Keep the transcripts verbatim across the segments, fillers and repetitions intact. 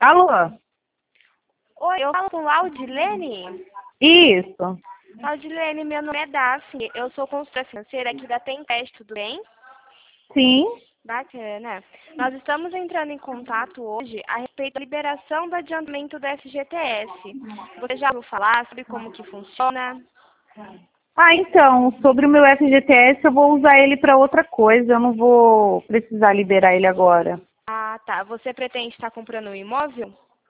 Alô? Oi, eu falo com Laudilene? Isso. Laudilene, meu nome é Daphne, eu sou consultora financeira aqui da Tempest, tudo bem? Sim. Bacana. Nós estamos entrando em contato hoje a respeito da liberação do adiantamento do F G T S. Você já ouviu falar sobre como que funciona? Ah, então, sobre o meu F G T S, eu vou usar ele para outra coisa. Eu não vou precisar liberar ele agora. Ah, tá. Você pretende estar comprando um imóvel?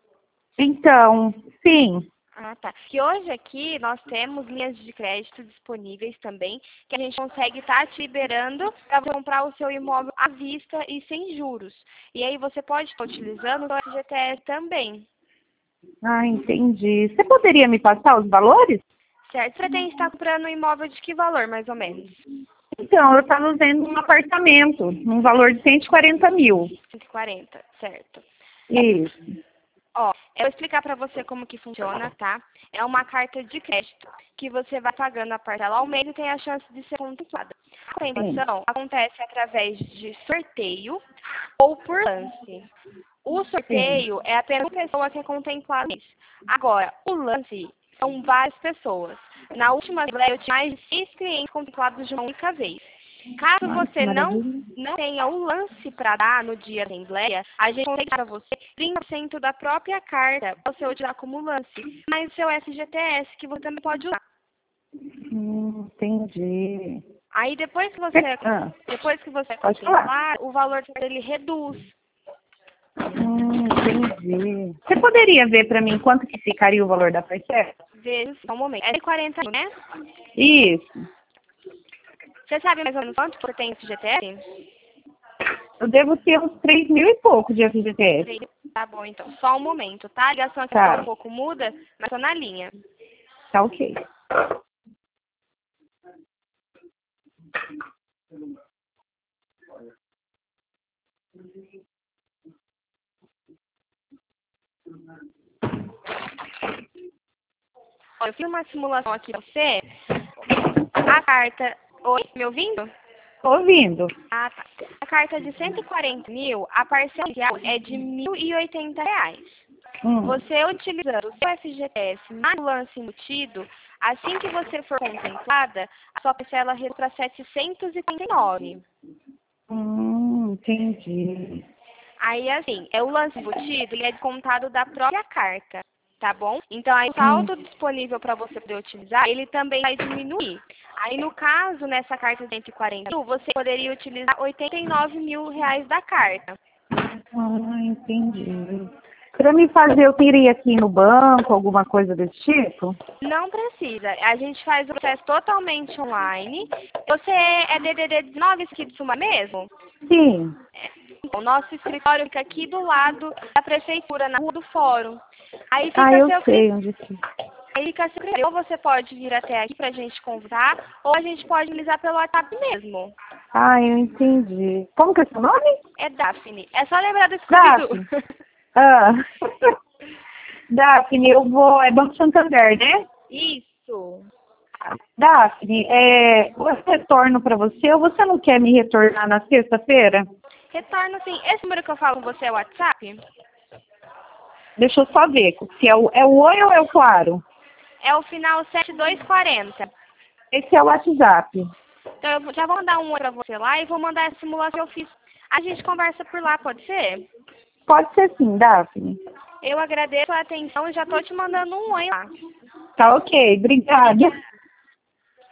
Então, sim. Ah, tá. Que hoje aqui nós temos linhas de crédito disponíveis também, que a gente consegue estar te liberando para você comprar o seu imóvel à vista e sem juros. E aí você pode estar utilizando o F G T S também, Ah, entendi. Você poderia me passar os valores? certo? Você pretende estar comprando um imóvel de que valor, mais ou menos? Então, eu estava vendo um apartamento, num valor de cento e quarenta mil. cento e quarenta, certo. Isso. Ó, eu vou explicar para você como que funciona, tá? É uma carta de crédito que você vai pagando a parcela ao mês e tem a chance de ser contemplada. A Sim. contemplação acontece através de sorteio ou por lance. O Sim. sorteio é apenas uma pessoa que é contemplada nisso. Agora, o lance são várias pessoas. Na última assembleia, eu tinha mais de seis clientes contemplados de uma única vez. Caso Olha que você não, maravilha. não tenha o lance para dar no dia da assembleia, a gente consegue dar para você trinta por cento da própria carta para você utilizar como lance. Mas o seu F G T S, que você também pode usar. Hum, entendi. Aí depois que você, Você- Ah, depois que você pode falar. contemplar, o valor dele reduz. Hum, entendi. Você poderia ver para mim quanto que ficaria o valor da parcela? Veja só um momento. É de quarenta mil, né? Isso. Você sabe mais ou menos quanto você tem F G T S? Eu devo ter uns três mil e pouco de F G T S. Três. Tá bom, então. Só um momento, tá? A ligação aqui tá um Tá, pouco muda, mas tô na linha. tá ok. Ó, eu fiz uma simulação aqui pra você. A carta... Oi, me ouvindo? Tô ouvindo. Ah, tá. A carta de cento e quarenta mil, a parcela inicial é de mil e oitenta reais. Hum, Você utilizando o seu F G T S mais o lance embutido, assim que você for contemplada, a sua parcela reduz para setecentos e quarenta e nove. hum, entendi. Aí, assim, é o lance embutido, ele é descontado da própria carta, tá bom? Então, aí o Hum, saldo disponível para você poder utilizar, ele também vai diminuir. Aí, no caso, nessa carta de cento e quarenta mil, você poderia utilizar oitenta e nove mil reais da carta. ah, entendi. Para me fazer, eu teria que ir no banco, alguma coisa desse tipo? Não precisa. A gente faz o processo totalmente online. Você é D D D dezenove aqui de Suma mesmo? Sim. O nosso escritório fica aqui do lado da prefeitura, na rua do fórum. Aí Ah, fica a eu seu sei critério. onde fica. Aí fica a seu critério. Ou você pode vir até aqui pra gente conversar, ou a gente pode utilizar pelo WhatsApp mesmo. Ah, eu entendi. Como que é seu nome? É Daphne. É só lembrar do Scooby-Doo. Daphne. Ah. Daphne, eu vou. É Banco Santander, né? Isso. Daphne, é, eu retorno para você ou você não quer me retornar na sexta-feira? Retorno sim. Esse número que eu falo com você é o WhatsApp? Deixa eu só ver se é o, é o oi ou é o claro. É o final sete dois quarenta. Esse é o WhatsApp. Então eu vou- já vou mandar um oi pra você lá e vou mandar a simulação que eu fiz. A gente conversa por lá, pode ser? Pode ser sim, Daphne. Eu agradeço a atenção e já tô te mandando um oi lá. Tá ok, obrigada.